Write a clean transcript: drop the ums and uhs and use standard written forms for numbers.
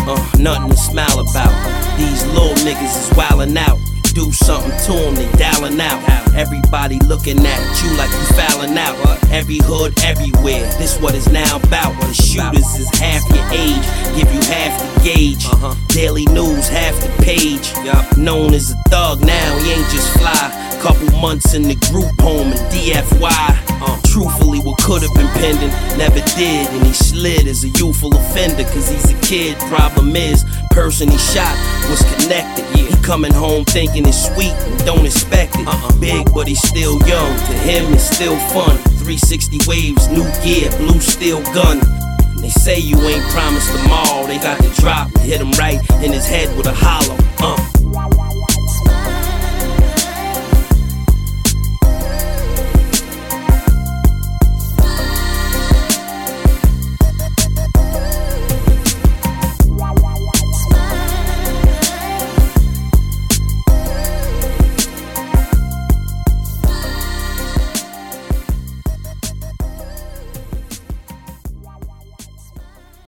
Nothing to smile about. These little niggas is wildin' out. Do something to them, they dialing out. Everybody looking at you like you fouling out. Every hood, everywhere, this what it's now about. The shooters is half your age, give you half the gauge. Daily news, half the page. Known as a thug now, he ain't just fly. Couple months in the group home in DFY. Truthfully, what could've been pending, never did. And he slid as a youthful offender, cause he's a kid. Problem is, person he shot was connected. He coming home thinking it's sweet and don't expect it. Big, but he's still young. To him, it's still fun. 360 waves, new gear, blue steel gun. And they say you ain't promised them all. They got the drop and hit him right in his head with a hollow.